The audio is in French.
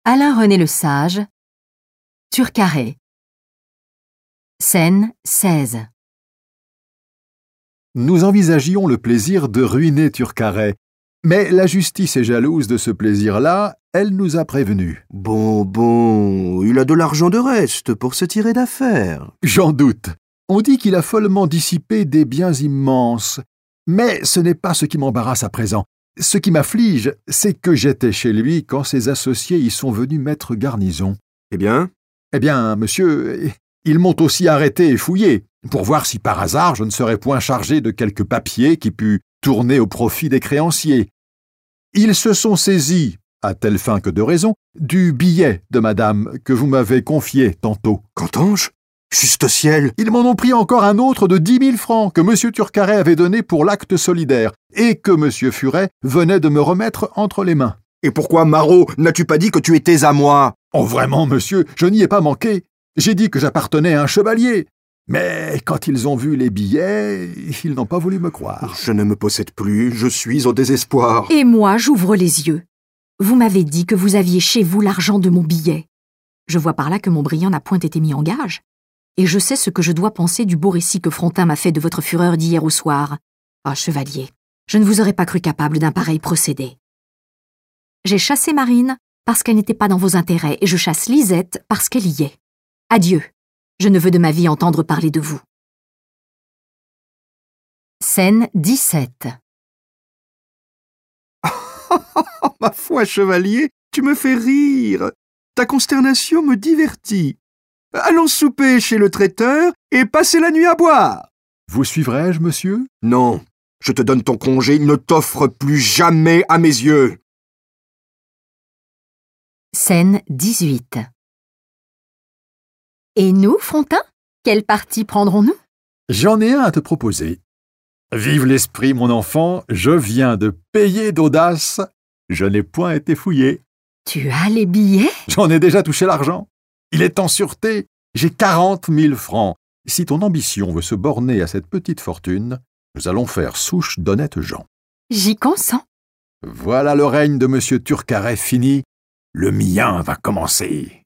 Alain-René Le Sage, Turcaret. Scène 16. Nous envisagions le plaisir de ruiner Turcaret, mais la justice est jalouse de ce plaisir-là, elle nous a prévenus. Bon, il a de l'argent de reste pour se tirer d'affaire. J'en doute. On dit qu'il a follement dissipé des biens immenses. Mais ce n'est pas ce qui m'embarrasse à présent. Ce qui m'afflige, c'est que j'étais chez lui quand ses associés y sont venus mettre garnison. Eh bien, monsieur, ils m'ont aussi arrêté et fouillé, pour voir si par hasard je ne serais point chargé de quelques papiers qui pût tourner au profit des créanciers. Ils se sont saisis, à telle fin que de raison, du billet de madame que vous m'avez confié tantôt. qu'entends-je? Juste ciel! Ils m'en ont pris encore un autre de 10 000 francs que M. Turcaret avait donné pour l'acte solidaire et que M. Furet venait de me remettre entre les mains. Et pourquoi, Marot, n'as-tu pas dit que tu étais à moi? Oh vraiment, monsieur, je n'y ai pas manqué. J'ai dit que j'appartenais à un chevalier. Mais quand ils ont vu les billets, ils n'ont pas voulu me croire. Je ne me possède plus, je suis au désespoir. Et moi, j'ouvre les yeux. Vous m'avez dit que vous aviez chez vous l'argent de mon billet. Je vois par là que mon brillant n'a point été mis en gage. Et je sais ce que je dois penser du beau récit que Frontin m'a fait de votre fureur d'hier au soir. Ah, chevalier, je ne vous aurais pas cru capable d'un pareil procédé. J'ai chassé Marine parce qu'elle n'était pas dans vos intérêts, et je chasse Lisette parce qu'elle y est. Adieu. Je ne veux de ma vie entendre parler de vous. Scène 17. Ma foi, chevalier, tu me fais rire. Ta consternation me divertit. Allons souper chez le traiteur et passer la nuit à boire. Vous suivrai-je, monsieur? Non, je te donne ton congé, ne t'offre plus jamais à mes yeux. Scène 18. Et nous, Frontin, quel parti prendrons-nous? J'en ai un à te proposer. Vive l'esprit, mon enfant, je viens de payer d'audace. Je n'ai point été fouillé. Tu as les billets? J'en ai déjà touché l'argent. Il est en sûreté. J'ai 40 000 francs. Si ton ambition veut se borner à cette petite fortune, nous allons faire souche d'honnêtes gens. J'y consens. Voilà le règne de M. Turcaret fini. Le mien va commencer.